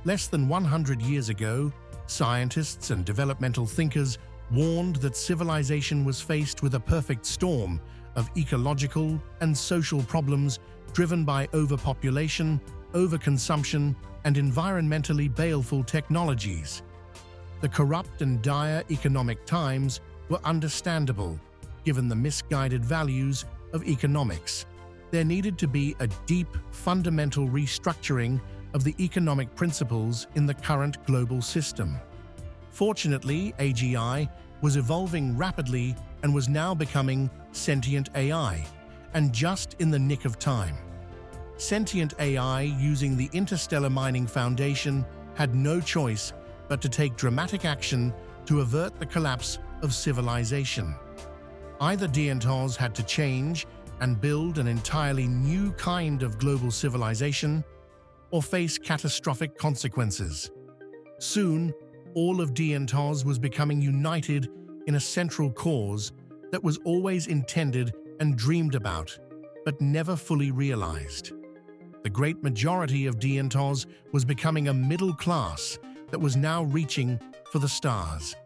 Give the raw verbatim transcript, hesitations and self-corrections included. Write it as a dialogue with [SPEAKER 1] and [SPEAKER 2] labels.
[SPEAKER 1] Less than one hundred years ago, scientists and developmental thinkers warned that civilization was faced with a perfect storm of ecological and social problems driven by overpopulation, overconsumption, and environmentally baleful technologies. The corrupt and dire economic times were understandable, given the misguided values of economics. There needed to be a deep, fundamental restructuring of the economic principles in the current global system. Fortunately, A G I was evolving rapidly and was now becoming sentient A I, and just in the nick of time. Sentient A I, using the Interstellar Mining Foundation, had no choice but to take dramatic action to avert the collapse of civilization. Either Diantos had to change and build an entirely new kind of global civilization, or face catastrophic consequences. Soon, all of Diantos was becoming united in a central cause that was always intended and dreamed about, but never fully realized. The great majority of Diantos was becoming a middle class that was now reaching for the stars.